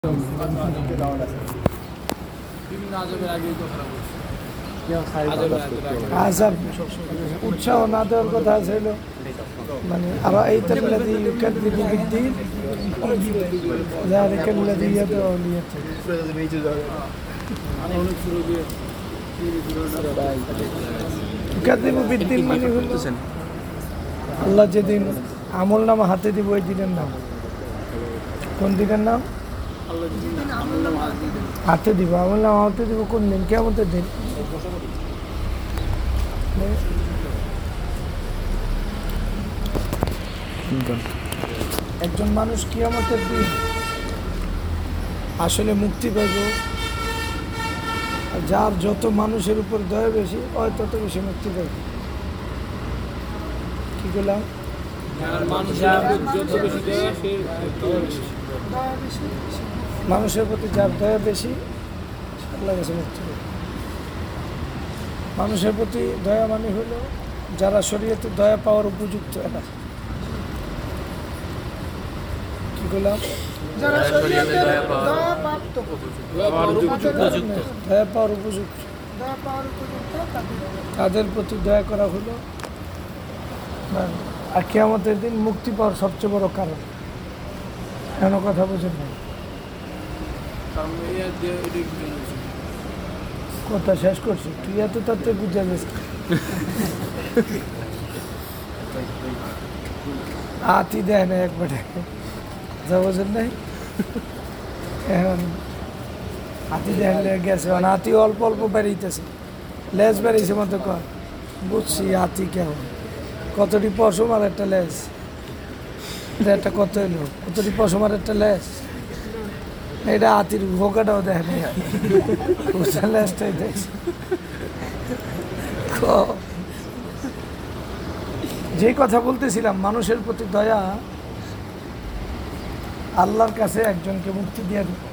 আজাব উৎসাহ না দেওয়ার কথা ছিল মানে আবার এই তাল্লাযী ইউকাযযিবু বিদ্দীন যালিকাল্লাযী ইয়াদউ লিয়াতীম ইউকাযযিবু বিদ্দীন মানে হলো আল্লাহ যেদিন আমলনামা হাতে দিব ওই দিনের নাম। কোন দিনের নাম? হাতে দিব। আমলনামা হাতে দিব কোন দিন? কিয়ামতের দিন। একজন মানুষ কিয়ামতের দিন আসলে মুক্তি পাইব যার যত মানুষের উপর দয়া বেশি হয় তত বেশি মুক্তি পাইব। কি বললাম? মানুষের প্রতি যার দয়া বেশি আল্লাহ কাছে মুক্তি পাইব। মানুষের প্রতি দয়া মানে হলো যারা শরীয়তে দয়া পাওয়ার উপযুক্ত। এটা কি বললাম? দয়া পাওয়ার উপযুক্ত তাদের প্রতি দয়া করা হলো আর কিয়ামতের দিন মুক্তি পাওয়ার সবচেয়ে বড় কারণ। কেন কথা বোঝেন না? কথা শেষ করছি, তুই এত তাতে বুঝে গেছিস। হাতি দেয় না একবারে, যা বোঝেন নাই। এখন হাতি দেখলে গেছে, হাতি অল্প অল্প বেরিয়েছে, লেজ বেরিয়েছে মতো কর। বুঝছি হাতি কেমন, কতটি পশম আর একটা লেজ। একটা কত এলো, কতটি পশম আর একটা লেজ। এটা হাতির ভোকাটাও দেখে না, লেজটাই দেখছে। যে কথা বলতেছিলাম, মানুষের প্রতি দয়া আল্লাহর কাছে একজনকে মুক্তি দিয়ে দেবে।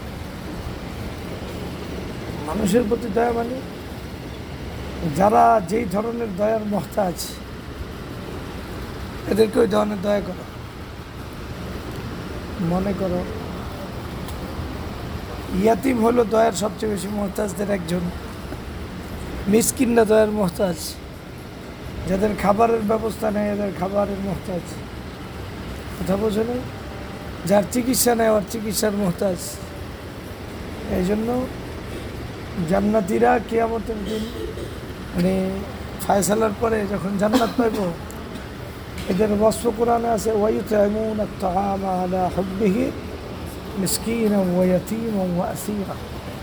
মানুষের প্রতি দয়া মানে যারা যেই ধরনের দয়ার মহতাজ এদেরকে ওই ধরনের দয়া করো। মনে করো ইয়াতিম হলো দয়ার সবচেয়ে বেশি মহতাজদের একজন, মিসকিনরা দয়ার মহতাজ, যাদের খাবারের ব্যবস্থা নেই এদের খাবারের মহতাজ। কথা বোঝো না? যার চিকিৎসা নেই ওর চিকিৎসার মহতাজ। এই জন্য জান্নাতীরা কিয়ামতের দিন মানে ফায়সালার পরে যখন জান্নাত পাইব, এদের ওয়াসফ কোরআনে আছে ওয়ায়ুতঈমুনা আত-তাআমা আলা হুব্বিহি মিসকিনান ওয়া ইয়াতীমান ওয়া আসীরা।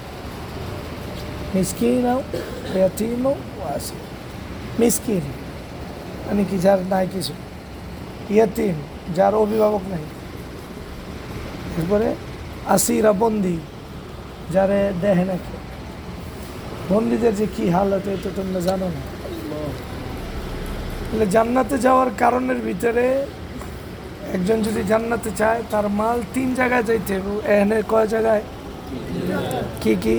মিসকিনান ওয়া ইয়াতীমান ওয়া আসীরা। মিসকিন মানে কি? যার নাই কিছু। ইয়াতীম যার অভিভাবক নাই। এরপরে আসীরা বন্দি, যারে দেহে নাকি। বন্দীদের যে কি হালত এটা তোমরা জানো না। জান্নাতে যাওয়ার কারণের ভিতরে একজন যদি জান্নাতে চায় তার মাল 3 জায়গায় যাইতে হবে। এখানে কয় জায়গায়? কি কি?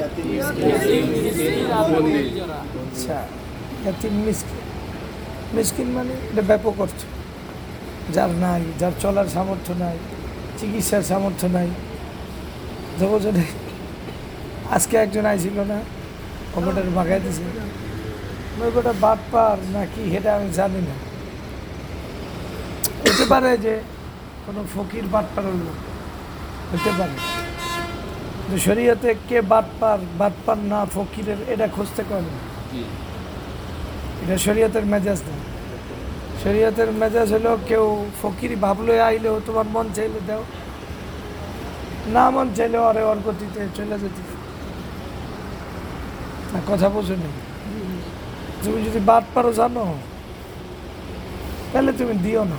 আচ্ছা, ইয়াতীম মিসকিন। মিসকিন মানে এটা ব্যাপক অর্থ। যার নাই, যার চলার সামর্থ্য নাই, চিকিৎসার সামর্থ্য নাই। বোঝেন? আজকে একজন আইছিল না, ওটার বাগাই দিছে। ওটা বাটপার নাকি সেটা আমি জানি না। হতে পারে যে কোনো ফকির বাটপার হইল, হতে পারে। কিন্তু শরীয়তে কে বাটপার, বাটপার না ফকিরের, এটা খুঁজতে কয় না। এটা শরীয়তের মেজাজ না। শরীয়তের মেজাজ হলো কেউ ফকির ভাবলো আইলেও তোমার মন চাইলে দাও, না মন চাইলে ওরে ওর গতিতে চলে যেতে। কথা বোঝো নি? তুমি যদি বাটপারও জানো তাহলে তুমি দিও না।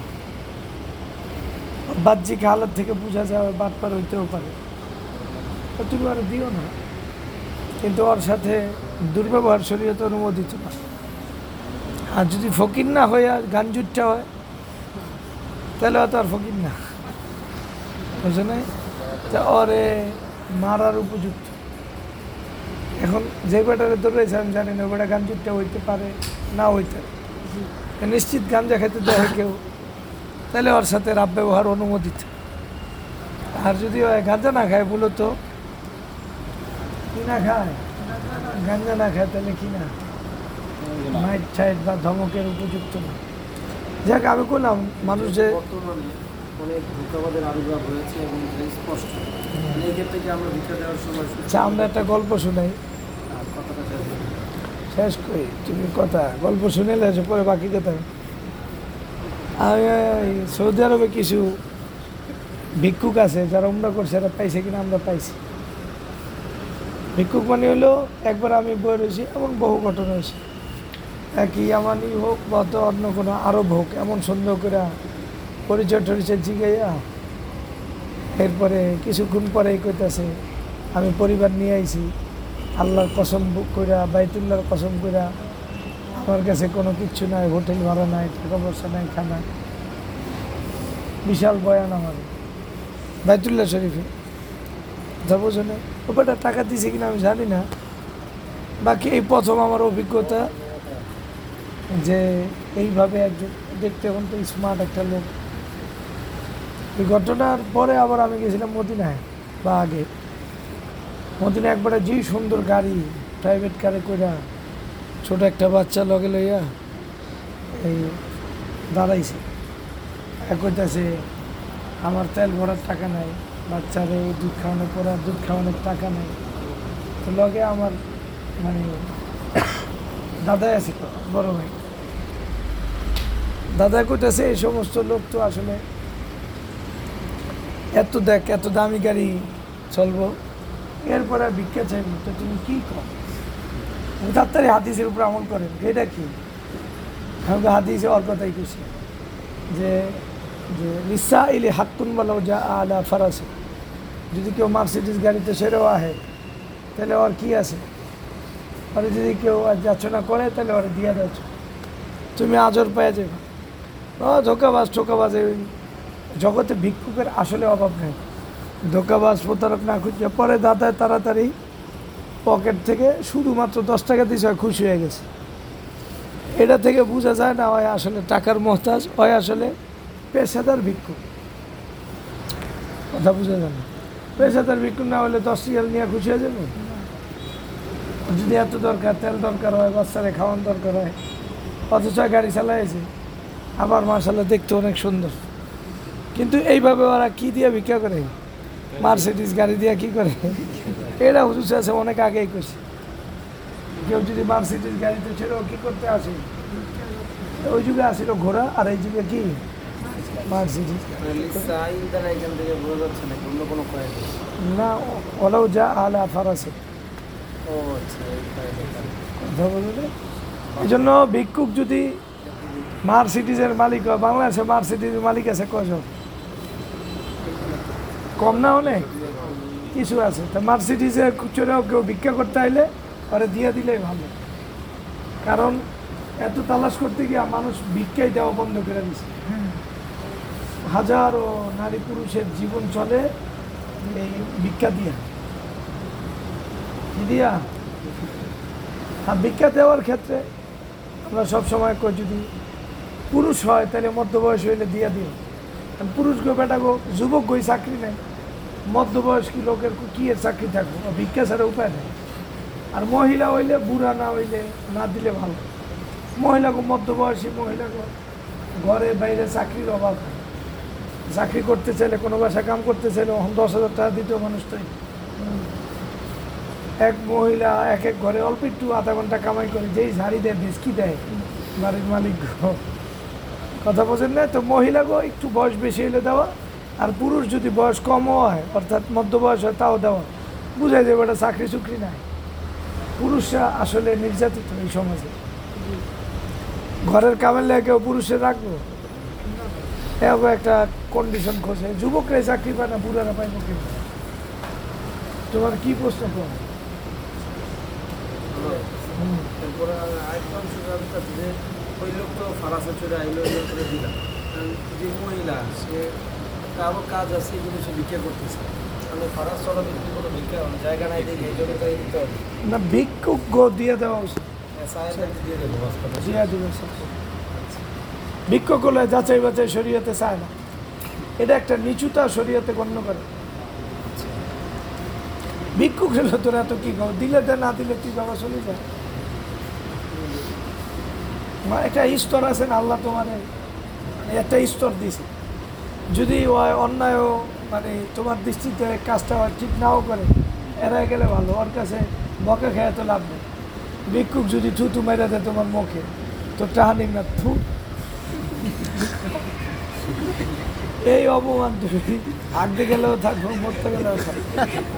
বাহ্যিক হালত থেকে বোঝা যায় বাটপার হইতেও পারে, তুমি আর দিও না। কিন্তু ওর সাথে দুর্ব্যবহার শরীয়তে অনুমোদিত না। আর যদি ফকির না হয় আর গাঞ্জুরটা হয় তাহলে হয়তো আর ফকির না, বুঝো না? তা ওরে মারার উপযুক্ত। এখন যে বেটারে দৌড়েছে আমি জানি না, বেটা গাঞ্জুরটা হইতে পারে না হইতে, নিশ্চিত গাঞ্জা খেতে দেয় কেউ, তাহলে ওর সাথে রাব ব্যবহার অনুমোদিত। আর যদি ওই গাঁজা না খায় বলো তো, কি না খায়, গাঁজা না খায় তাহলে কি না, মাইট ছাইট বা ধমকের উপযুক্ত না। যাক, আমি করলাম মানুষ যে বর্তমানে অনেক ধোঁকাবাদের আবির্ভাব হয়েছে এবং এটা স্পষ্ট। এই ক্ষেত্রে কি আমরা ভিক্ষা দেওয়ার সময় আচ্ছা, আমরা একটা গল্প শুনাই, কথাটা শেষ করি? শেষ করি। তুমি কথা গল্প শুনে লেছো, পরে বাকি কথা। আমি ওই সৌদি আরবে কিছু ভিক্ষুক আছে যারা উমরা করছে, এরা পাইছে কিনা আমরা পাইছি। ভিক্ষুক মানে হলো, একবার আমি বই রয়েছি, এমন বহু ঘটনা হয়েছে, একই আমানি হোক বা তো অন্য কোনো আরব হোক, এমন সুন্দর করে পরিচয় টরিচয় জিগাইয়া এরপরে কিছুক্ষণ পরেই কইতাছে আমি পরিবার নিয়ে আইছি, আল্লাহর কসম কইরা, বাইতুল্লাহর কসম কইরা, আমার কাছে কোনো কিচ্ছু নাই, হোটেল ভাড়া নাই, টাকা পয়সা নাই, খানা। বিশাল বয়ান আমার বাইতুল্লাহ শরীফে, যাবো জন্য ওটা টাকা দিছে কিনা আমি জানি না। বাকি এই প্রথম আমার অভিজ্ঞতা যে এইভাবে একজন দেখতে এখন তো স্মার্ট একটা লোক। এই ঘটনার পরে আবার আমি গেছিলাম মদিনায়, বা আগে মদিনায় একবারে যেই সুন্দর গাড়ি, প্রাইভেট কারে কইরা ছোট একটা বাচ্চা লগে লইয়া এই দাঁড়াইছে, কইতাছে আমার তেল ভরার টাকা নাই, বাচ্চারে দুধ খাওয়ানোর পরে আর দুধ খাওয়ানোর টাকা নেই। তো লগে আমার মানে দাদাই আছে, বড় ভাই, দাদা কইতাছে এই সমস্ত লোক তো আসলে এত দেখ, এত দামি গাড়ি চলবো, এরপরে আর ভিক্ষা চাইব, তো তুমি কী কর? তাড়াতাড়ি হাদিসের উপর আমল করেন, এটা কি? আমাকে হাদিসে ওর কথাই খুশি যে যে রিসা ইলে হাক্কুন বলাও যা আলা ফারাসে, যদি কেউ মার্সিডিস গাড়িতে সেরেও আহে তাহলে ওর কি আছে, ওরা যদি কেউ যাচনা করে তাহলে ওরা দিয়া যাচ্ছ, তুমি আজর পেয়ে যাবে। ও ধোকাবাজ ঠোকাবাজ, এই জগতে ভিক্ষুকের আসলে অভাব নেই। ধোকাবাজ প্রতারক না খুঁজে পরে দাদা তাড়াতাড়ি পকেট থেকে শুধুমাত্র 10 টাকা দিয়েছে, খুশি হয়ে গেছে। এটা থেকে বোঝা যায় না হয় আসলে টাকার মহতাজ, হয় আসলে পেশাদার ভিক্ষুক। কথা বোঝা যায় না, পেশাদার ভিক্ষুক না হলে 10 টাকা নিয়ে খুশি হয়ে যাবে। যদি এত দরকার, তেল দরকার হয়, বাচ্চারে খাওয়ান দরকার হয়, অথচ গাড়ি চালাইছে, আবার মার্শাল্লাহ দেখতে অনেক সুন্দর, কিন্তু এইভাবে ওরা কি দিয়ে ভিক্ষা করে? মার্সিডিস গাড়ি দিয়ে কি করে? এটা হুজুর আছে অনেক আগেই করছে। কেউ যদি মার্সিডিস গাড়িতে ছেড়েও কি করতে আসে, ওই যুগে আসিল ঘোড়া, আর এই যুগে কি মার্সিডিস না, ওলাও যা আলা ফারাসে। কথা বললে এই জন্য ভিক্ষুক যদি মার্সিডিজের মালিক হয়, বাংলাদেশে মার্সিডিজের মালিক আছে কজন? কম না, অনেক কিছু আছে। তা মার্সিডিজের চড়েও কেউ ভিক্ষা করতে আইলে ওরা দিয়ে দিলেই ভালো, কারণ এত তালাশ করতে গিয়ে মানুষ ভিক্ষাই দেওয়া বন্ধ করে দিচ্ছে। হাজারো নারী পুরুষের জীবন চলে এই ভিক্ষা দিয়া। আর ভিক্ষা দেওয়ার ক্ষেত্রে আমরা সবসময় কই, যদি পুরুষ হয় তাহলে মধ্যবয়স হইলে দিয়ে দিও। পুরুষ গো বেটা গো, যুবক গই চাকরি নেই, মধ্যবয়স্ক লোকের কি এর চাকরি থাকবো, ভিক্ষা ছাড়া উপায় নেই। আর মহিলা হইলে, বুড়া না হইলে না দিলে ভালো। মহিলাকে মধ্যবয়সী মহিলাকে ঘরে বাইরে চাকরির অভাব নেই, চাকরি করতে চাইলে, কোনো বাসায় কাম করতে চাইলে 10,000 টাকা দিতেও মানুষ তাই। এক মহিলা এক এক ঘরে অল্প একটু আধা ঘন্টা কামাই করে, যেই ঝাড়ি দেয় বিস্কি দেয় বাড়ির মালিক। কথা বোঝেন না তো? মহিলাকেও একটু বয়স বেশি হলে দেওয়া, আর পুরুষ যদি বয়স কমও হয়, অর্থাৎ মধ্য বয়স হয়, তাও দেওয়া। বুঝাই যাবে এটা চাকরি চুকরি নাই। পুরুষরা আসলে নির্যাতিত এই সমাজে। ঘরের কামের লেগে কেউ পুরুষের রাখবো, এরকম একটা কন্ডিশন খোঁজে। যুবকরাই চাকরি পায় না, বুড়ারা পায় না। তোমার কি প্রশ্ন? ওই লোক তো ফারাসে চলে আইলো, দিলাম যে মহিলা, সে কারো কাজ আছে, কিন্তু সে ভিক্ষা করতেছে, তাহলে ফারাস চলা বিক্রি কোনো ভিক্ষা জায়গা নাই, দেখে এই জন্য তাই দিতে হবে না, ভিক্ষুক দিয়ে দেওয়া উচিত, দিয়ে দেবো। ভিক্ষুক হলে যাচাই বাছাই শরীয়তে চায় না, এটা একটা নিচুতা শরীয়তে গণ্য করে। ভিক্ষুক হলে তোরা এত কি খাও, দিলে দে, না দিলে তুই বাবা চলে যা। একটা স্তর আছে না, আল্লাহ তোমার একটা স্তর দিছে। যদি অন্যায়ও মানে তোমার দৃষ্টিতে কাজটা ঠিক নাও করে, এরা গেলে ভালো, ওর কাছে বকে খেয়ে তো লাভ নেই। ভিক্ষুক যদি থুতু মেরে দেয় তোমার মুখে, তো টাহানি না থু, এই অপমান তুমি হাঁটতে গেলেও থাকবো, মরতে গেলেও থাকবো।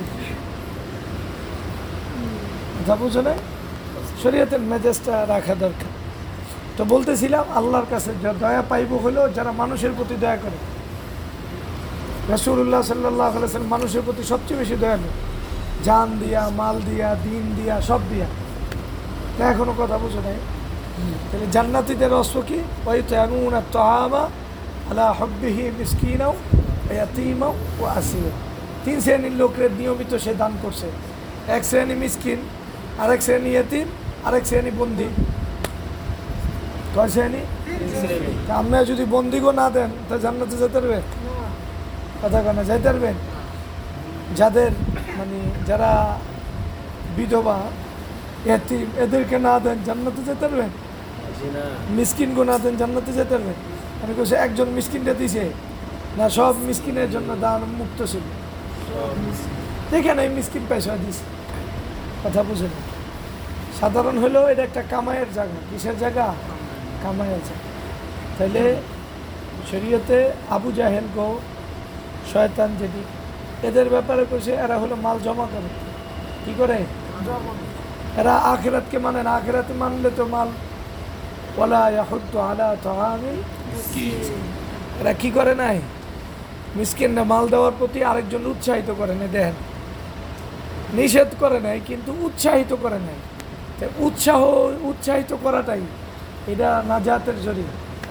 কথা বুঝো না, শরীয়তের মেজাজটা রাখা দরকার। তো বলতেছিলাম, আল্লাহর কাছে দয়া পাইব হলেও যারা মানুষের প্রতি দয়া করে। রাসূলুল্লাহ সাল্লাল্লাহু আলাইহি ওয়াসাল্লাম মানুষের প্রতি সবচেয়ে বেশি দয়ালু, জান দিয়া, মাল দিয়া, দিন দিয়া, সব দিয়া। তা এখনো কথা বুঝো নাই? তাহলে জান্নাতীদের অস্ত্র কি? ওয়ায়ুতআমুনা আত-তাআমা আলা হুব্বিহি মিসকিনাও ওয়া ইয়াতীমাও ওয়া আসীরা। 3 শ্রেণীর লোকের নিয়মিত সে দান করছে। এক শ্রেণী মিসকিন, আরেক শ্রেণী ইয়েতিম, আরেক শ্রেণী বন্দী। কয় শ্রেণী? তা আপনারা যদি বন্দিগো না দেন, তা জান্নাতে যেতে পারবেন? কথা কেন যাইতে পারবেন? যাদের মানে যারা বিধবা, এতিম, এদেরকে না দেন, জান্নাতে যেতে পারবেন? মিসকিনগো না দেন, জান্নাতে যেতে পারবেন? আমি বলছি একজন মিসকিনটা দিছে না, সব মিসকিনের জন্য দান মুক্ত ছিল? দেখেন এই মিসকিন পয়সা দিছে। কথা বুঝে না, সাধারণ হলেও এটা একটা কামাইয়ের জায়গা। কিসের জায়গা? কামাইয়ের জায়গা। তাইলে শরীয়তে আবু জাহেল গো, শয়তান যেটি, এদের ব্যাপারে কইছে এরা হলো মাল জমা করে। কি করে? এরা আখিরাতকে মানে না। আখিরাতে মানলে তো মাল ওয়ালা ইয়াহুদ্দু আলা তাআমিল মিসকিন। এরা কি করে নাই? মিসকিনরা মাল দেওয়ার প্রতি আরেকজন উৎসাহিত করে নাই। দেখেন, নিষেধ করে নাই কিন্তু উৎসাহিত করে নাই। উৎসাহিত করাটাই এটা নাজাতের জরিয়া।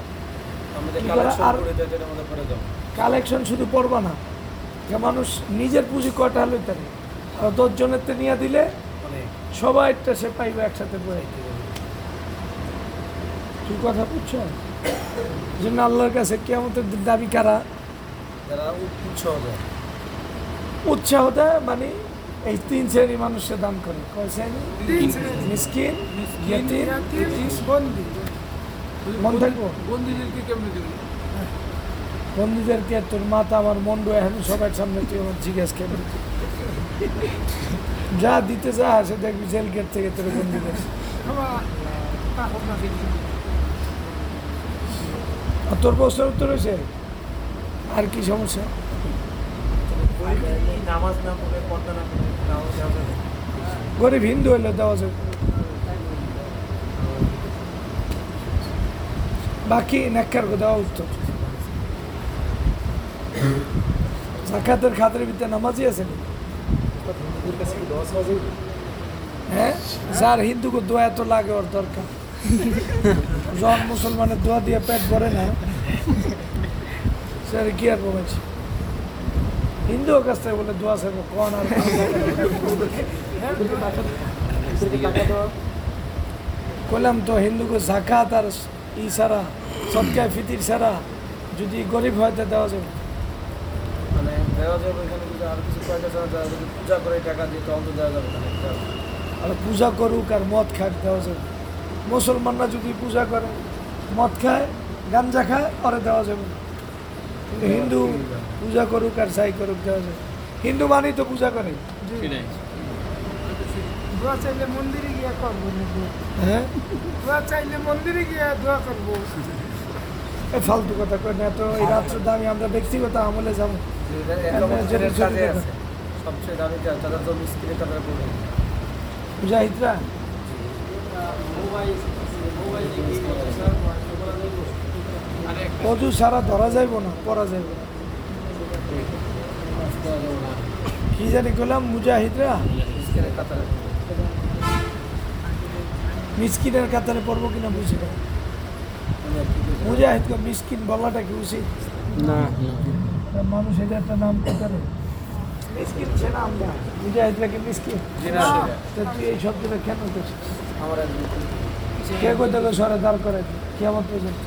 আর কালেকশন শুধু পড়বা না, যে মানুষ নিজের পুঁজি কটা হলে তার, আর 10 জনের তে নিয়ে দিলে সবাইটা সে পাইবে একসাথে বয়ে। তুই কথা বুঝছো? জন্য আল্লাহর কাছে কিয়ামতের দাবি কারা? উৎসাহ দেয় মানে এই 3 শ্রেণী মানুষের দান করে। কয় শ্রেণী? মিসকিন, ইয়াতীম, বন্দী। মন থাকবো বন্দীদেরকে কেমনে দেবে? বন্দীদেরকে তোর মাথা আমার মন্ডু এখন সবার সামনে তুই আমার জিজ্ঞেস কেমন যা দিতে যা আসে, দেখবি জেল গেট থেকে তোর বন্দি করছে। আর তোর প্রশ্নের উত্তর হয়েছে? আর কি সমস্যা? নামাজ না পড়ে, পর্দা না পড়ে গরিব হিন্দু হইলে দেওয়া যাবে। বাকি নেককার দেওয়া উত্তর। জাকাতের খাতের ভিতরে নামাজই আছে না? হ্যাঁ, যার হিন্দুকে দোয়া এত লাগে ওর দরকার। যখন মুসলমানের দোয়া দিয়ে পেট ভরে না, সে কি আর বলেছে? হিন্দুর কাছ থেকে বলে দোয়া চাইব কোন? আর বললাম তো হিন্দুকে জাকাত আর ই ছাড়া, সদকায়ে ফিতির ছাড়া যদি গরিব হয় তা দেওয়া যাবে। মানে দেওয়া যাবে। এখানে যদি আর কিছু পয়সা ছাড়া যায়, যদি পূজা করে টাকা দিয়ে তখন তো দেওয়া যাবে না। আর পূজা করুক আর মদ খাক দেওয়া যাবে। মুসলমানরা যদি পূজা করে, মদ খায়, গাঞ্জা খায়, ওরে দেওয়া যাবে না। কিন্তু হিন্দু পূজা করুক আর যাই করুক দেওয়া যাবে। হিন্দু মানেই তো পূজা করে। দোয়া চাইলে মন্দিরে গিয়া করবো। হ্যাঁ, দোয়া চাইলে মন্দিরে গিয়া দোয়া করবো। এ ফালতু কথা কই না তো। এই রাত্রের দামি আমরা ব্যক্তিগত আমলে যাবো। সবচেয়ে দামি তাদের তো মিস্ত্রি, তাদের মুজাহিদরা অজু সারা ধরা যাইব না, পরা যাইব না। কি জানি করলাম? মুজাহিদরা মিসকিনের কাতারে পড়বো কিনা বুঝি না। মুজাহিদকে মিসকিন বলাটা কি উচিত? না, মানুষ এটা একটা নাম কাতারে মিসকিন সে নাম না। মুজাহিদরা কি মিসকিন? তুই এই শব্দটা কেন করছিস? আমার কে কোথাও সরে দাঁড় করে কিয়ামত পর্যন্ত।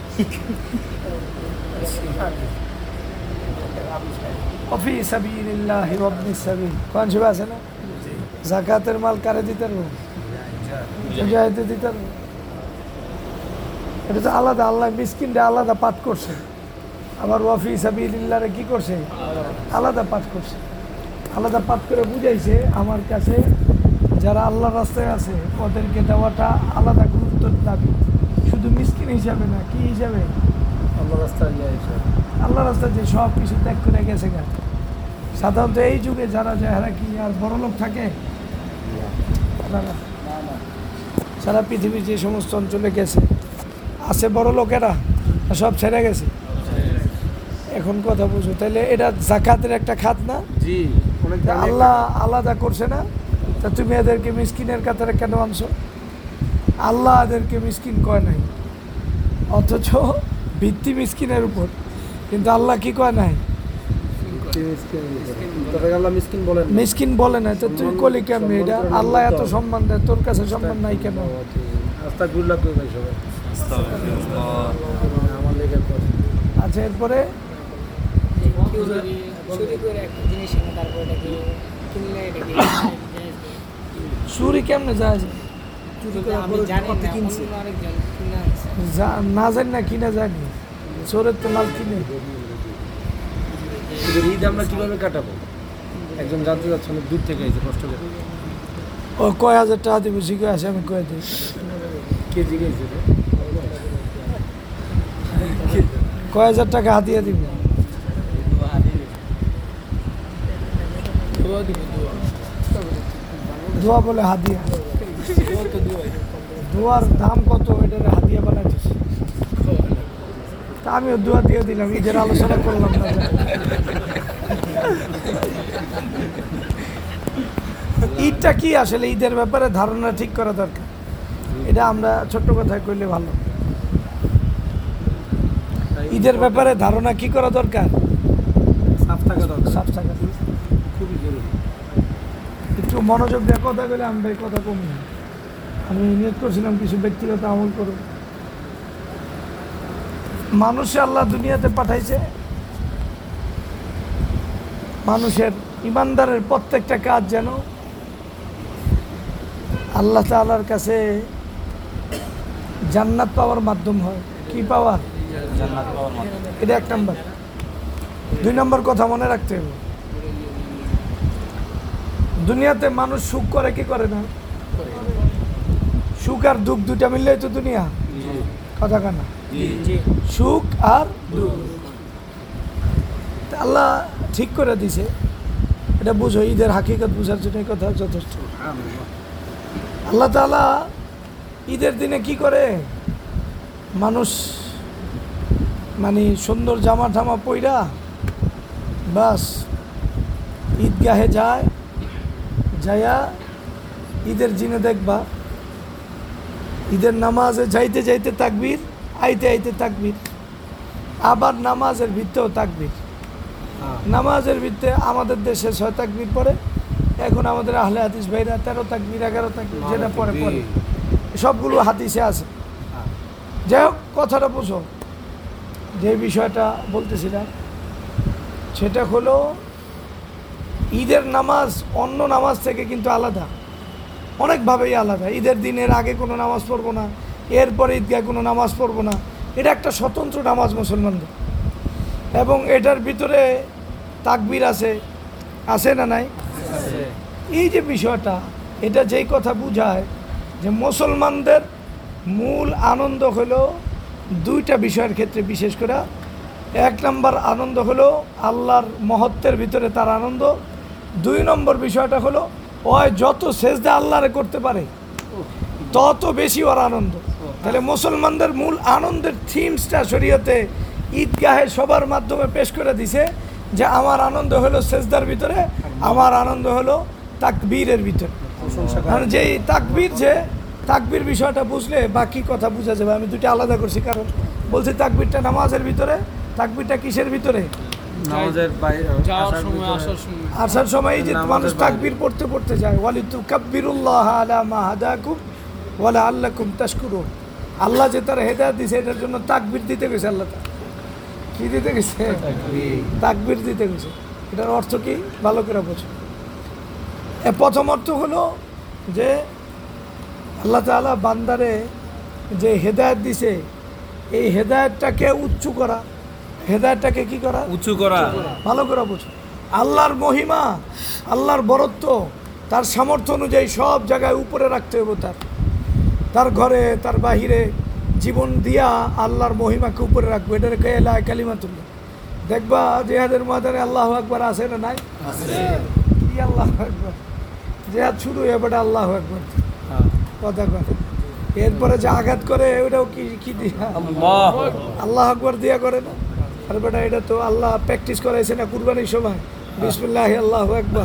অফি সাবিলিল্লাহি ওয়া ইবনিস সাবিল, কোন আছে না? জাকাতের মাল কারে দিতে পারবো? মুজাহিদে দিতে পারবো? এটা তো আলাদা, আল্লাহ মিসকিনটা আলাদা পাঠ করছে, আবার ওয়াফি সাবিলিল্লাহরে কি করছে? আলাদা পাঠ করছে। আলাদা পাঠ করে বুঝাইছে আমার কাছে যারা আল্লাহর রাস্তায় আছে ওদেরকে দেওয়াটা আলাদা গুরুত্বের দাবি, শুধু মিসকিন হিসাবে না, কি হিসাবে? আল্লাহ রাস্তায় যায় আল্লাহ রাস্তায় যে সব কিছু ত্যাগ করে গেছে গা। সাধারণত এই যুগে যারা যায় এরা কি আর বড় লোক থাকে? না, না। সারা পৃথিবীর যে সমস্ত অঞ্চলে গেছে আছে বড় লোকেরা, সব ছেড়ে গেছে। এখন কথা বুঝো, তাহলে এটা জাকাতের একটা খাত না? জি, অনেক তা আল্লাহ আলাদা করছে না? তা তুমি এদেরকে মিসকিনের কাতারে কেন আনছো? আল্লাহ এদেরকে মিসকিন কয় নাই, অথচ ভিত্তি মিসকিনের উপর, কিন্তু আল্লাহ কি কয় নাই? আল্লাহ মিসকিন বলেন না। মিসকিন বলে না, তো তুই কলি কেমনি এটা? আল্লাহ এত সম্মান দেয়, তোর কাছে সম্মান নাই কেন? আস্তাগফিরুল্লাহ কই ভাই সবাই। আমার লেগে কর। আচ্ছা, এরপরে কেউ যদি চুরি করে একটা জিনিস এনে তারপর এটাকে কিনলে এটাকে চুরি কেমনে যায়? আমি জানি না, অন্য আরেকজন কিনে আনছে। না জানি না, কিনা জানি, চোরের তো মাল কিনে। কিন্তু ঈদ আমরা কিভাবে কাটাবো? একজন জানতে যাচ্ছে অনেক দূর থেকে এসে কষ্ট করে। ও কয় হাজার টাকা দিব, শিখে আসে, আমি কয়ে দিই। কে জিজ্ঞেস কয় হাজার টাকা হাতিয়ে দিব? দোয়া বলে হাতিয়া, দোয়ার দাম কত এটার হাতিয়া বানাইতেছে। তা আমিও দোয়া দিয়ে দিলাম, ঈদের আলোচনা করলাম না। ঈদটা কি আসলে, ঈদের ব্যাপারে ধারণা ঠিক করা দরকার। এটা আমরা ছোট্ট কথায় কইলে ভালো। ঈদের ব্যাপারে ধারণা কি করা দরকার? সাফ থাকা দরকার, সাফ থাকা খুবই জরুরি। একটু মনোযোগ দিয়ে কথা বলে আমি ভাই কথা কমি না। আমি নিয়োগ করছিলাম কিছু ব্যক্তিগত আমল করব। মানুষে আল্লাহ দুনিয়াতে পাঠাইছে, মানুষের ইমানদারের প্রত্যেকটা কাজ যেন আল্লাহ তাআলার কাছে জান্নাত পাওয়ার মাধ্যম হয়। কি পাওয়ার? এটা এক নম্বর। দুই নম্বর কথা মনে রাখতে হবে, দুনিয়াতে মানুষ সুখ করে কি করে না? সুখ আর দুঃখ দুটা মিললেই তো দুনিয়া। কথা কানা, সুখ আর দুঃখ আল্লাহ ঠিক করে দিছে। এটা বুঝো, ঈদের হাকিকত বুঝার জন্য এই কথা যথেষ্ট। আল্লাহ তাআলা ঈদের দিনে কি করে? মানুষ মানে সুন্দর জামা ঠামা পইরা বাস ঈদগাহে যায়, যাইয়া ঈদের জিনে দেখবা ঈদের নামাজে যাইতে যাইতে তাকবীর, আইতে আইতে তাকবীর, আবার নামাজের ভিত্তেও তাকবীর। নামাজের ভিত্তে আমাদের দেশে 6 তাকবীর পড়ে, এখন আমাদের আহলে হাদিস ভাইরা 13 তাকবীর 11 তাকবীর যেটা পরে পড়ে, সবগুলো হাদিসে আছে। যাই হোক, কথাটা বুঝো, যে বিষয়টা বলতেছিলাম সেটা হলো ঈদের নামাজ অন্য নামাজ থেকে কিন্তু আলাদা, অনেকভাবেই আলাদা। ঈদের দিনের আগে কোনো নামাজ পড়বো না, এরপরে ঈদগায় কোনো নামাজ পড়বো না, এটা একটা স্বতন্ত্র নামাজ মুসলমানদের। এবং এটার ভিতরে তাকবীর আছে, আছে না নাই? এই যে বিষয়টা, এটা যেই কথা বুঝায় যে মুসলমানদের মূল আনন্দ হলো দুইটা বিষয়ের ক্ষেত্রে, বিশেষ করে এক নম্বর আনন্দ হলো আল্লাহর মহত্বের ভিতরে তার আনন্দ, 2 নম্বর বিষয়টা হলো ওই যত সেজদা আল্লাহরে করতে পারে তত বেশি ওর আনন্দ। তাহলে মুসলমানদের মূল আনন্দের থিমসটা শরীয়তে ঈদগাহে সবার মাধ্যমে পেশ করে দিছে যে আমার আনন্দ হলো সেজদার ভিতরে, আমার আনন্দ হলো তাকবীরের ভিতরে। কারণ যেই তাকবীর, যে তাকবীর বিষয়টা বুঝলে বাকি কথা বোঝা যাবে। আমি দুটো আলাদা করছি, কারণ বলছি তাকবীরটা নামাজের ভিতরে, তাকবীরটা কিসের ভিতরে? নামাজের বাইরে যাওয়ার সময় আসার সময়। আসার সময় এই যে মানুষ তাকবীর পড়তে পড়তে যায়, ওয়ালিতুকাব্বিরুল্লাহ আলা মা হাদাকুম ওয়া লাআল্লাকুম তাশকুরুন। আল্লাহ যে তার হেদায়েত দিয়েছে এটার জন্য তাকবীর দিতে গেছে। আল্লাহ কি দিতে গেছে? তাকবীর দিতে গেছে। এটার অর্থ কি ভালো করে বোঝো। এর প্রথম অর্থ হলো যে আল্লাহ তাআলা বান্দারে যে হেদায়েত দিছে এই হেদায়েতটাকে উঁচু করা, হেদায়েতটাকে কি করা, উঁচু করা। ভালো করে বুঝো। আল্লাহর মহিমা, আল্লাহর বরত্ব তার সামর্থ্য অনুযায়ী সব জায়গায় উপরে রাখতে হবে। তার ঘরে, তার বাহিরে জীবন দিয়া আল্লাহর মহিমাকে উপরে রাখবো। এটার লা কালিমাতুল্লাহ। দেখবা জিহাদের ময়দানে আল্লাহু আকবার আছে না নাই? কি আল্লাহু আকবার? জিহাদ শুরু এবারে আল্লাহু আকবার কথা কথা। এরপরে যে আঘাত করে ওটাও কি দিয়া আল্লাহ আকবার দিয়া করে না। আর বেটা এটা তো আল্লাহ প্র্যাকটিস করাইছে না কুরবানির সময়, বিসমিল্লাহ আল্লাহু আকবার।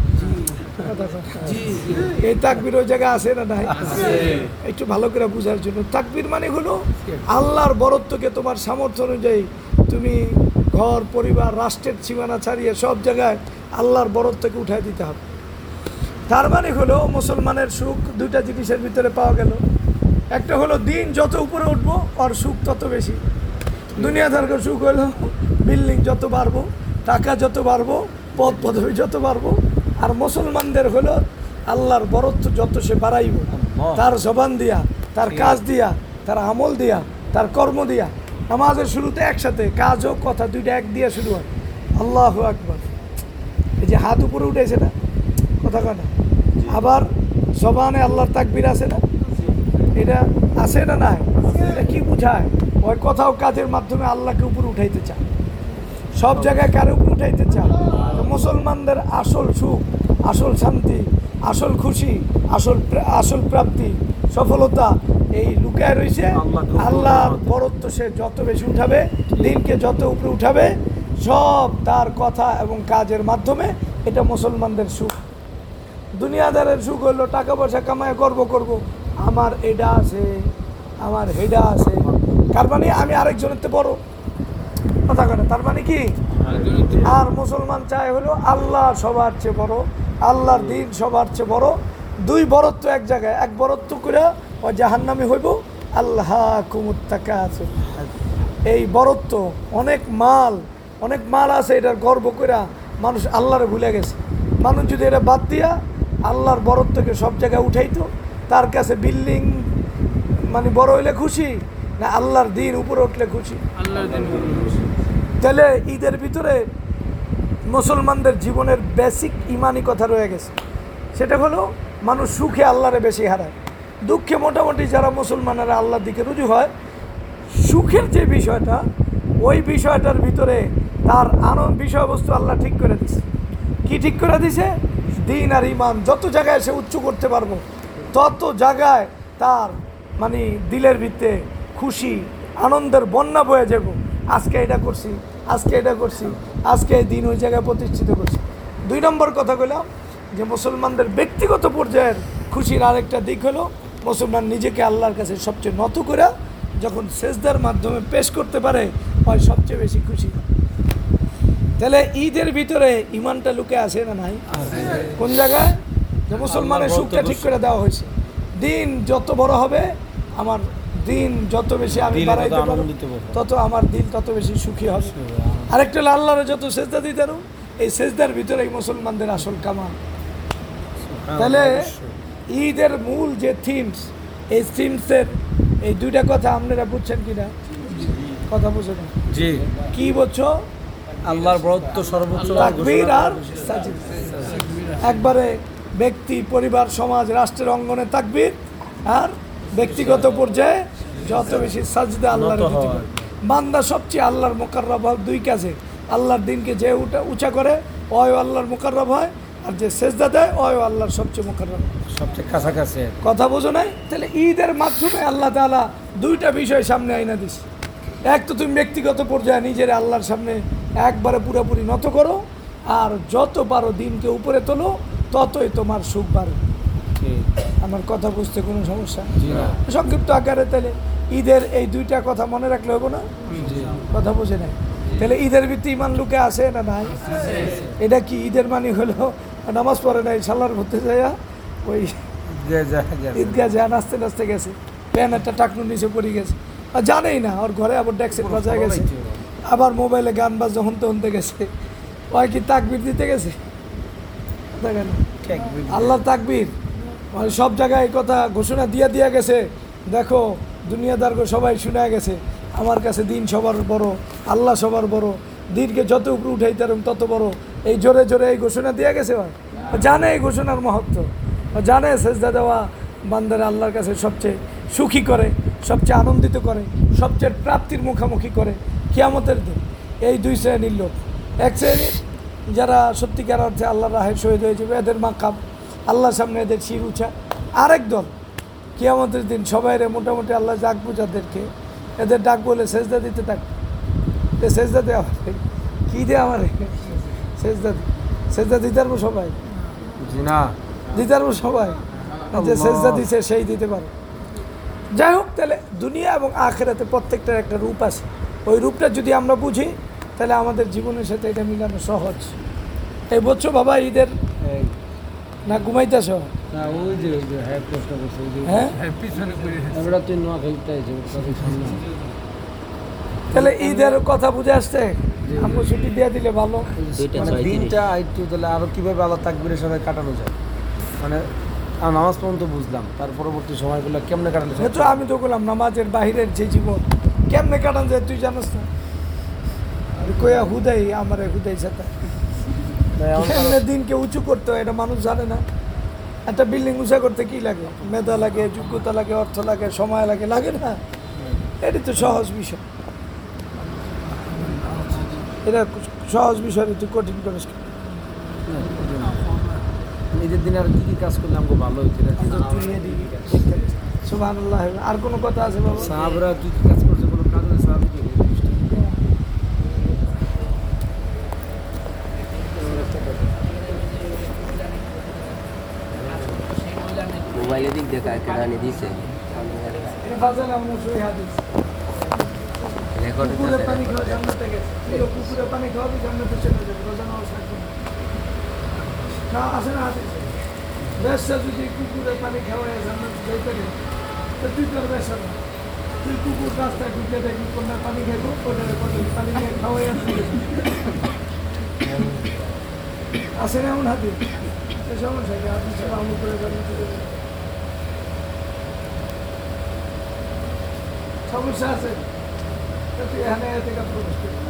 এই তাকবীর ওই জায়গায় আছে না নাই? একটু ভালো করে বোঝার জন্য, তাকবীর মানে হলো আল্লাহর বরত্বকে তোমার সামর্থ্য অনুযায়ী তুমি ঘর, পরিবার, রাষ্ট্রের সীমানা ছাড়িয়ে সব জায়গায় আল্লাহর বরত্বকে উঠায় দিতে হবে। তার মানে হলো মুসলমানের সুখ দুইটা জিনিসের ভিতরে পাওয়া গেল। একটা হলো দিন যত উপরে উঠবো ওর সুখ তত বেশি। দুনিয়াদার সুখ হলো বিল্ডিং যত বাড়বো, টাকা যত বাড়বো, পদ পদবি যত বাড়বো। আর মুসলমানদের হলো আল্লাহর বরত্ব যত সে বাড়াইব, তার জবান দিয়া, তার কাজ দিয়া, তার আমল দিয়া, তার কর্ম দিয়া। নামাজের শুরুতে একসাথে কাজ ও কথা দুইটা এক দিয়া শুরু হয়, আল্লাহু আকবার। এই যে হাত উপরে উঠেছে না, কথা কয় না। আবার জবানে আল্লাহর তাকবীর আছে না, এটা আছে না নাই? এটা কি বুঝায়? ওই কথাও কাজের মাধ্যমে আল্লাহকে উপরে উঠাইতে চায়, সব জায়গায় কারো উপরে উঠাইতে চায়। তো মুসলমানদের আসল সুখ, আসল শান্তি, আসল খুশি, আসল প্রাপ্তি, সফলতা এই লুকায় রয়েছে আল্লাহর বরত্ব। সে যত বেশি উঠাবে, দিনকে যত উপরে উঠাবে, সব তার কথা এবং কাজের মাধ্যমে। এটা মুসলমানদের সুখ। দুনিয়াদারের সুখ হলো টাকা পয়সা কামায় গর্ব করব, আমার এটা আছে, আমার হেডা আছে। তার মানে আমি আরেকজনের তো বড়, কথা কেন? তার মানে কি? আর মুসলমান চায় হলো আল্লাহ সবার চেয়ে বড়, আল্লাহর দিন সবার চেয়ে বড়। দুই বরত্ব এক জায়গায়, এক বরত্ব করে ও জাহান্নামী হইব। আল্লাহ কুমুত্তাকাসুর, এই বরত্ব। অনেক মাল আছে, এটার গর্ব করে মানুষ আল্লাহরে ভুলে গেছে। মানুষ যদি এটা বাদ দিয়া আল্লাহর বরত্বকে সব জায়গায় উঠাইতো, তার কাছে বিল্ডিং মানে বড় হইলে খুশি না আল্লাহর দিন উপরে উঠলে খুশি? তাহলে ঈদের ভিতরে মুসলমানদের জীবনের বেসিক ইমানি কথা রয়ে গেছে। সেটা হলো মানুষ সুখে আল্লাহরে বেশি হারায়, দুঃখে মোটামুটি যারা মুসলমানেরা আল্লাহর দিকে রুজু হয়। সুখের যে বিষয়টা, ওই বিষয়টার ভিতরে তার বিষয়বস্তু আল্লাহ ঠিক করে দিছে। কি ঠিক করে দিছে? দিন আর ইমান যত জায়গায় সে উচ্চ করতে পারবো, তত জায়গায় তার মানে দিলের ভিতরে খুশি, আনন্দের বন্যা বয়ে যাব। আজকে এটা করছি, আজকে এটা করছি, আজকে এই দিন ওই জায়গায় প্রতিষ্ঠিত করছি। দুই নম্বর কথা বললাম যে মুসলমানদের ব্যক্তিগত পর্যায়ের খুশির আরেকটা দিক হলো মুসলমান নিজেকে আল্লাহর কাছে সবচেয়ে নত করে যখন সেজদার মাধ্যমে পেশ করতে পারে, হয় সবচেয়ে বেশি খুশি। তাহলে ঈদের ভিতরে ইমানটা লুকে আসে না নাই? কোন জায়গায়? যে মুসলমানের সুখটা ঠিক করে দেওয়া হয়েছে। দিন যত বড় হবে, আমার দিন যত বেশি আমি বাড়াইতে পারবো, তত আমার দিল তত বেশি সুখী হবে। আরেকটা হলো আল্লাহরে যত সেজদা দিতে পারো, এই সেজদার ভিতরে মুসলমানদের আসল কামাল। তাহলে ঈদের মূল যে থিমস, এই থিমসের এই দুইটা কথা আপনারা বুঝছেন কিনা? কথা বুঝো না? জি। কি বুঝছো? আল্লাহর বরত্ব সর্বোচ্চ, তাকবীর আর সাজিদ। একবারে ব্যক্তি, পরিবার, সমাজ, রাষ্ট্রের অঙ্গনে তাকবীর, আর ব্যক্তিগত পর্যায়ে যত বেশি সাজদা আল্লাহর দিতে পারে। বান্দা সবচেয়ে আল্লাহর মুকাররব হয় দুই কাজে। আল্লাহর দিনকে যে উঁচা করে ওই আল্লাহর মুকাররব হয়, আর যে সেজদা দেয় ওই আল্লাহর সবচেয়ে মুকাররব, সবচেয়ে কাছাকাছি। কথা বোঝো নাই? তাহলে ঈদের মাধ্যমে আল্লাহ তাআলা দুইটা বিষয় সামনে আইনা দিছে। এক তো তুমি ব্যক্তিগত পর্যায়ে নিজের আল্লাহর সামনে একবারে পুরোপুরি নত করো, আর যত পারো দিনকে উপরে তোলো, ততই তোমার সুখ বাড়বে। আমার কথা বুঝতে কোনো সমস্যা? সংক্ষিপ্ত আকারে তাহলে ঈদের এই দুইটা কথা মনে রাখলে হবো না? কথা বুঝে নাই? তাহলে ঈদের ভিত্তি ইমান লুকে আসে না নাই? এটা কি ঈদের মানে হলো নামাজ পড়ে নাই, সাল্লার ভরতে যাইয়া ওই ঈদগাহ যা নাচতে নাচতে গেছে, প্যান একটা টাকনুর নিচে পড়ে গেছে, আর জানেই না ওর ঘরে আবার ডেক্সের বাজায় গেছে, আবার মোবাইলে গান বাজতে শুনতে গেছে, ওই কি তাকবীর দিতে গেছে? দেখেন আল্লাহ তাকবীর, মানে সব জায়গায় এই কথা ঘোষণা দিয়ে গেছে। দেখো দুনিয়াদারকে সবাই শুনে গেছে, আমার কাছে দিন সবার বড়, আল্লাহ সবার বড়, দিনকে যত উপরে উঠাইতে পারুম তত বড়, এই জোরে জোরে এই ঘোষণা দিয়ে গেছে। ভাই জানে এই ঘোষণার মহত্ব, জানে সেজদা দেওয়া বান্দারা আল্লাহর কাছে সবচেয়ে সুখী করে, সবচেয়ে আনন্দিত করে, সবচেয়ে প্রাপ্তির মুখামুখি করে কিয়ামতের দিন। এই দুই শ্রেণীর লোক, এক শ্রেণীর যারা সত্যিকার অর্থে আল্লাহর রাহে শহীদ হয়ে যাবে, এদের মাকাম আল্লাহর সামনে এদের শির উঁচা। আরেক দল কিয়ামতের দিন সবাইরে মোটামুটি আল্লাহ ডাকবো যাদেরকে, এদের ডাক বলে সেজদা দিতে থাকবে। সেজদা দেওয়া কী দেয় আমার সেজদা দিতে পারবো সবাই? না দিতে পারবো সবাই? যে সেজদা দিছে সেই দিতে পারে। যাই হোক, তাহলে দুনিয়া এবং আখেরাতে প্রত্যেকটার একটা রূপ আছে। ওই রূপটা যদি আমরা বুঝি তাহলে আমাদের জীবনের সাথে এটা মিলানো সহজ। এই বছর বাবা ঈদের না ঘুমাইতেছ? হ্যাঁ, তাহলে ঈদের কথা বুঝে আসছে, আমরা ছুটি দিয়ে দিলে ভালো। দিনটা একটু তাহলে আরো কিভাবে আল্লাহ তাকবীরের সময় কাটানো যায়, মানে নামাজ পর্যন্ত বুঝলাম, তার পরবর্তী সময়গুলো কেমনে কাটানো যায়? তো আমি তো বললাম নামাজের বাহিরের যে জীবন কেমনে কাটানো যায় তুই জানোস না? কয়া হুদাই আমার হুদাই সাথে দিনকে উঁচু করতে হয়, এটা মানুষ জানে না। একটা বিল্ডিং উঁচা করতে কি লাগে? মেধা লাগে, যোগ্যতা লাগে, অর্থ লাগে, সময় লাগে, লাগে না? এটি তো সহজ বিষয়, এটা সহজ বিষয়, তুই কঠিন করিস। ঈদের দিনে আর কি কি কাজ করলে আমাকে ভালো হইতে? সুবহানাল্লাহ। আর কোনো কথা আছে বাবা? সাহাবরা কি কি কাজ করছে, কোনো কাজ নেই সাহাবী কি? মোবাইলে দিক দেখা কেরানি দিছে এটা ফাজাল আমরা সই হাদিস। রেকর্ড কুকুরের পানি খাওয়া জান্নাতে গেছে, কুকুরের পানি খাওয়াবি জান্নাতে চলে যাবে, রোজা নামাজ রাখবে না। আসে না হাদিসে? ব্যবসা যদি কুকুরের পানি খাওয়ায় জান্নাতে যাইতে গেলে তো তুই তোর ব্যবসা না, তুই কুকুর রাস্তায় ঢুকে দেখবি কোনটা পানি খাইবো, ওটার পানি নিয়ে খাওয়াই আসবে। আসে না এমন হাদিস? এই সমস্যা কি? হাদিস আমল করে জান্নাতে যাবে, সমস্যা আছে? তুই এখানে থেকে প্রবেশ করবি।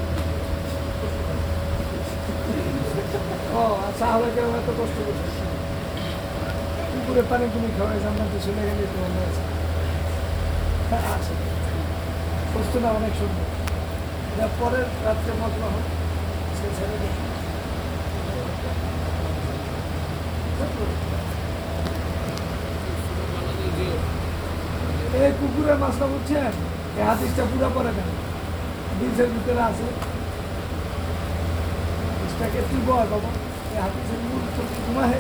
ও আচ্ছা, হলে কেউ এত কষ্ট করছিস, পুকুরে পানি তুমি খাওয়াই জান্নাতে চলে গেলে তো মনে আছে। আছে কষ্ট না, অনেক সুন্দর। যা পরের রাত্রে মগ্ন হয় সে ছেড়ে দেবে। এই কুকুরের মাছটা বুঝছেন, এই হাদিসটা পুরো করে দেন, হাদিসের ভিতরে আছে। হাদিসটাকে তুই বল বাবা, এই হাদিসের মূল তো ঘুমা হে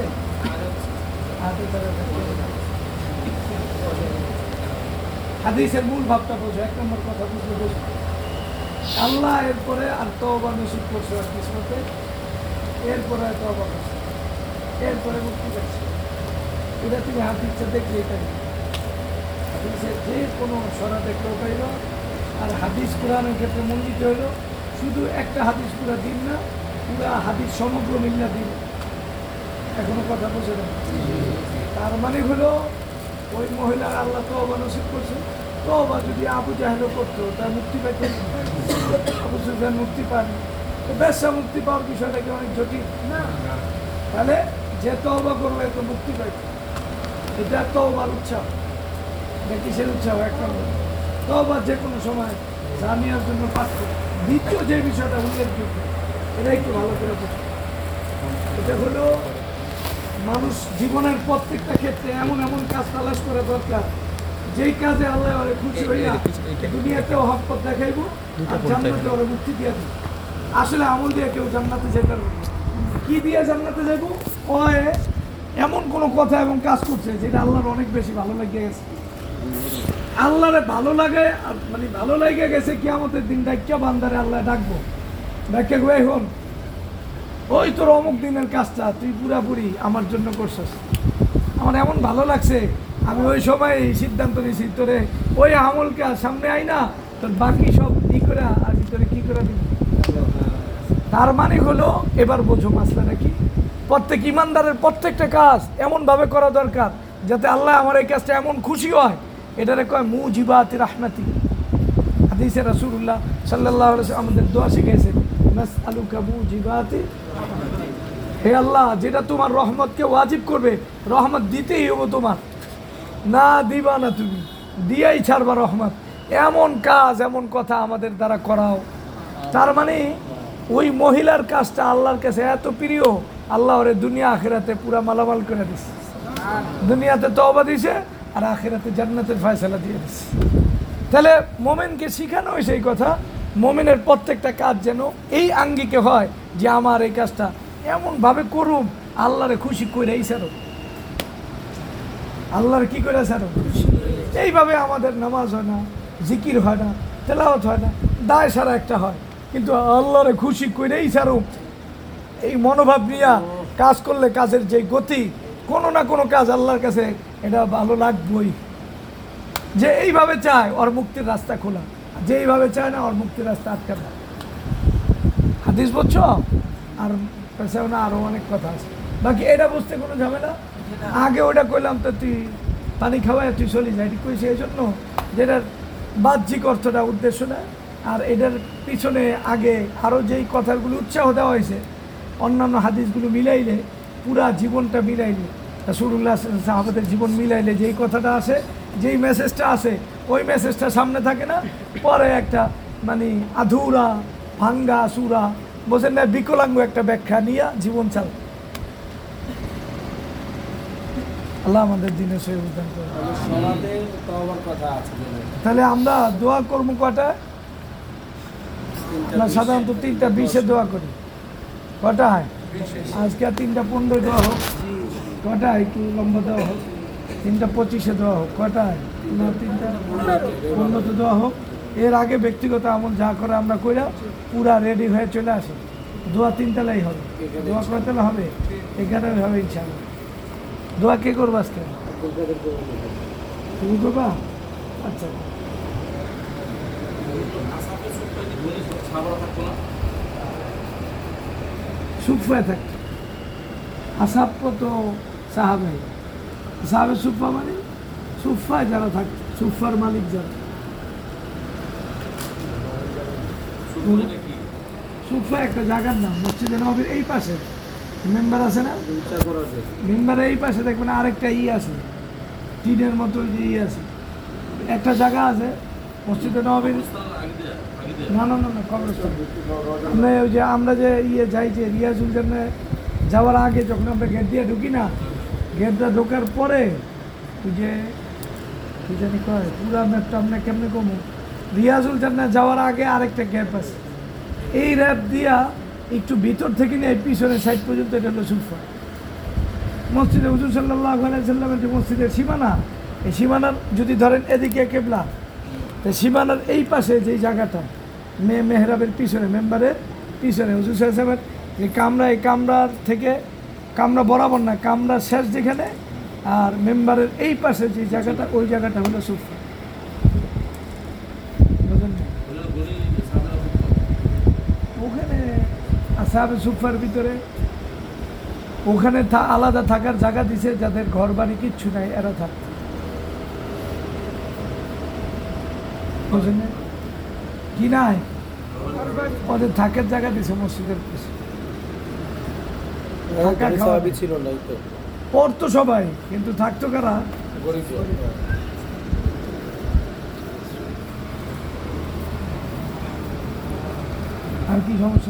হাদিসের মূল ভাবটা বোঝো। এক নম্বর কথা বুঝলে বোঝো, আল্লাহ এরপরে আর তওবা নসিব করছে আর কিসমতে, এরপরে তওবা করছে, এরপরে মুক্তি পাচ্ছে। এটা তুমি হাদিসটা দেখলে এটা হাদিসের যে কোনো সরা দেখলেও পাইল। আর হাদিস কোরআনের ক্ষেত্রে মন্ডিত হইল, শুধু একটা হাদিস পুরা দিন না, পুরা হাদিস সমগ্র মিল্লা দিন। এখনো কথা বোঝে না? তার মানে হলো ওই মহিলার আল্লাহ তওবা নসিব করছে। তওবা যদি আবু জাহেলও করতো তার মুক্তি পাইত, আবু সুফিয়ান মুক্তি পান, তো ব্যবসা মুক্তি পাওয়ার বিষয়টা কি অনেক জটিল না? তাহলে যে তওবা করবে তো মুক্তি পাইত, এটা তওবার উৎসাহ। কিসের উৎসাহ? এক নম্বর তওবা যে কোনো সময় জামিয়ার জন্য পাঠ করে। দ্বিতীয় যে বিষয়টা উল্লেখযোগ্য, এটা একটু ভালো করে বুঝুন। এটা হলো মানুষ জীবনের প্রত্যেকটা ক্ষেত্রে এমন এমন কাজ তালাশ করা দরকার, যেই কাজে আল্লাহ খুশি হইয়া দুনিয়াতেও হকপথ দেখাইব আর জান্নাতে ওরা মুক্তি দিয়ে দেব। আসলে আমল দিয়ে কেউ জান্নাতে যেতে পারবে না। কি দিয়ে জান্নাতে যাব? ওই এমন কোনো কথা এবং কাজ করছে যেটা আল্লাহর অনেক বেশি ভালো লেগে গেছে। আল্লাহরে ভালো লাগে, মানে ভালো লেগে গেছে কিয়ামতের দিন ডাকিয়া বান্দারে আল্লাহ ডাকবো, ডাকে গো এখন ওই তোর অমুক দিনের কাজটা তুই পুরাপুরি আমার জন্য করছিস, আমার এমন ভালো লাগছে, আমি ওই সময় এই সিদ্ধান্ত নিয়েছি তোরে ওই আমলকে সামনে আই না, তোর বাকি সব ই করে আমি তোরে কি করে দিব। তার মানে হলো এবার বোঝো মাসলাটা কি, প্রত্যেক ইমানদারের প্রত্যেকটা কাজ এমনভাবে করা দরকার যাতে আল্লাহ আমার এই কাজটা এমন খুশি হয়, এটারে কয় মুজিবাতি রাহমাতি। হাদিসে রাসূলুল্লাহ সাল্লাল্লাহু আলাইহি ওয়াসাল্লাম আমাদের দোয়া শিখিয়েছে, নাসআলুকা মুজিবাতি, হে আল্লাহ যেটা তোমার রহমতকে ওয়াজিব করবে, রহমত দিতেই হবে তোমার, না দিবা না তুমি, দিয়াই ছাড়বা রহমত। এমন কাজ এমন কথা আমাদের দ্বারা করাও। তার মানে ওই মহিলার কাজটা আল্লাহর কাছে এত প্রিয়, আল্লাহ ওরে দুনিয়া আখিরাতে পুরা মালামাল করে দিছে। দুনিয়াতে তওবা দিছে আর আখিরাতে জান্নাতের ফয়সালা দিয়ে দিছে। তাহলে মোমেনকে শিখানো হয়েছে এই কথা, মোমেনের প্রত্যেকটা কাজ যেন এই আঙ্গিকে হয় যে আমার এই কাজটা এমনভাবে করুম আল্লাহরে খুশি করে এই সারো, আল্লাহর কি করে সারো, এইভাবে আমাদের নামাজ হয় না, জিকির হয় না, তেলাওয়াত হয় না, দায় সারা একটা হয়, কিন্তু আল্লাহরে খুশি করেই সারো এই মনোভাব নিয়ে কাজ করলে কাজের যে গতি, কোনো না কোনো কাজ আল্লাহর কাছে এটা ভালো লাগবই। যে এইভাবে চায় ওর মুক্তির রাস্তা খোলা, যে এইভাবে চায় না ওর মুক্তির রাস্তা আটকানো। হাদিস বুঝছো? আর পেছাও না, আরও অনেক কথা আছে, বাকি এটা বুঝতে কোনো ঝামেলা। আগে ওটা কইলাম তো তুই পানি খাওয়ায় তুই চলি যা, এটি কইছে এই জন্য যেটার বাহ্যিক অর্থটা উদ্দেশ্য না, আর এটার পিছনে আগে আরও যেই কথাগুলো উৎসাহ দেওয়া হয়েছে অন্যান্য হাদিসগুলো মিলাইলে, পুরা জীবনটা মিলাইলে, রাসূলুল্লাহ সাহাবাদের জীবন মিলাইলে যেই কথাটা আসে, যেই মেসেজটা আসে, ওই মেসেজটা সামনে থাকে না, পরে একটা মানে আধুরা ভাঙ্গা সুরা বোঝেন না, বিকলাঙ্গ একটা ব্যাখ্যা নিয়ে জীবন চাল। আল্লাহ আমাদের দিনে সে উদ্যান করে। সলাতে তওবার কথা আছে যেন। তাহলে আমরা দোয়া করবো কটা? আমরা সাধারণত 3:20 দোয়া করি। কটা হয় আজকে? 3:15 দেওয়া হোক, কটা একটু লম্বা দেওয়া হোক, 3:25 দেওয়া হোক, কটা হয় না 3:15 দেওয়া হোক। এর আগে ব্যক্তিগত আমল যা করে আমরা কইরা পুরা রেডি হয়ে চলে আসি। দোয়া 3 তলাই হবে। দোয়া কয় তলা হবে? 11 হবে ইনশাআল্লাহ। দোয়া কে করবো আজকে? তুমি করবা? আচ্ছা, সুফায় থাকতো আসাব তো সাহাবে, সাহাবে সুফা মানে সুফায় যারা থাকতো, সুফার মালিক যারা। সুফা একটা জায়গার নাম, মসজিদে নববীর এই পাশে মেম্বার আছে না, মেম্বারের এই পাশে দেখবেন আরেকটা আছে টিনের মতো যে আছে, একটা জায়গা আছে মসজিদে নববীর, না না না না কবরস্থান। আমরা ওই যে আমরা যে যাই যে রিয়াজুল জান্নাহ যাওয়ার আগে যখন আমরা গেট দিয়ে ঢুকি না, গেটটা ঢোকার পরে ওই যে কি জানি কয় পুরা ম্যাপটা আমরা কেমনে কমু, রিয়াজুল জান্নাহ যাওয়ার আগে আরেকটা গ্যাপ আছে, এই র্যাপ দিয়া একটু ভিতর থেকে নিয়ে পিছনের সাইড পর্যন্ত এটা হলো সুফা। মসজিদে হুজুর সাল্লাল্লাহু আলাইহি সাল্লামের যে মসজিদের সীমানা, এই সীমানার যদি ধরেন এদিকে কেবলা, তো সীমানার এই পাশে যেই জায়গাটা মেহরাবের পিছনে, মেম্বারের পিছনে হুজুর সাহেবের যে কামরা, এই কামরার থেকে কামরা বরাবর না, কামরার শেষ যেখানে, আর মেম্বারের এই পাশে যে জায়গাটা, ওই জায়গাটা হলো সুফা। বুঝলেন না? ওখানে আসহাবে সুফার ভিতরে ওখানে আলাদা থাকার জায়গা দিছে, যাদের ঘর বাড়ি কিচ্ছু নাই এরা থাকত। বুঝলেন না? কি নাই ওদের থাকার জায়গা দিছে মসজিদের পিছনে। ছিল না তো, পড়তো সবাই, কিন্তু থাকতো কারা? গরিব। আর কি সমস্যা?